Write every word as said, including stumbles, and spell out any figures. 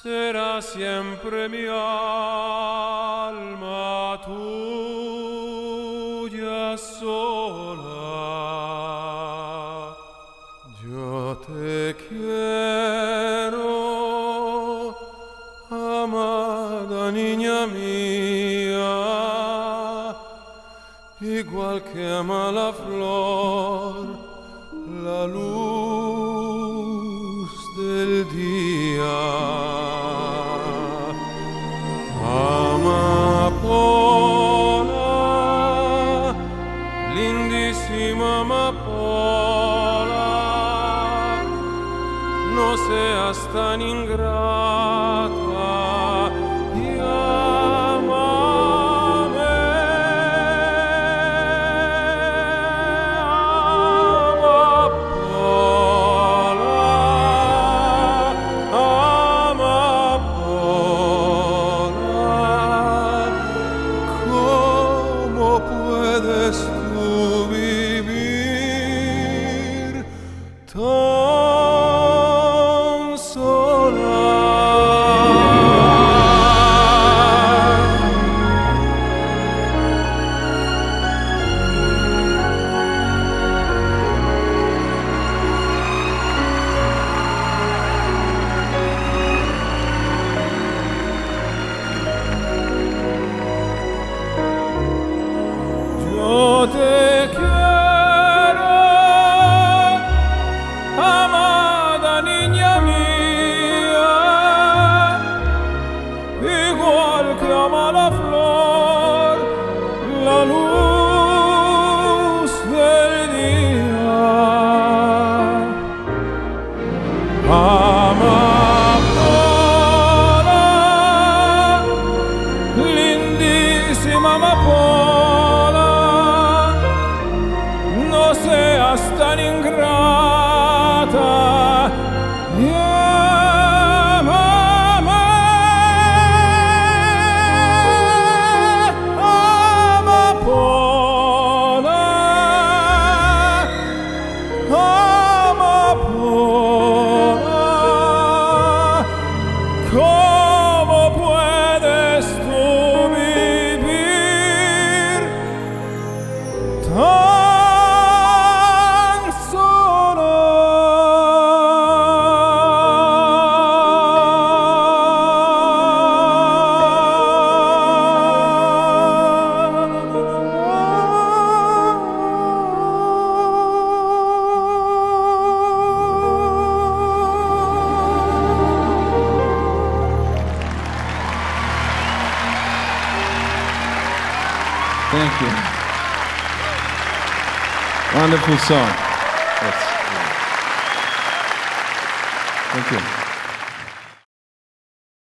será siempre mi alma tuya sola. Yo te quiero, amada niña mía, igual que ama la flor la luz del día. Amapola, lindísima amapola, no seas tan ingrata y ámame, amapola, amapola, ¿cómo puedes tú vivir tan sola? Yo te quiero, amada niña mía, igual que ama la flor la luz del día. Amapola, lindísima amapola, no seas tan ingrata y ámame, amapola, amapola, ¿cómo puedes tú vivir tan sola? Thank you. Wonderful song. Yes. Thank you.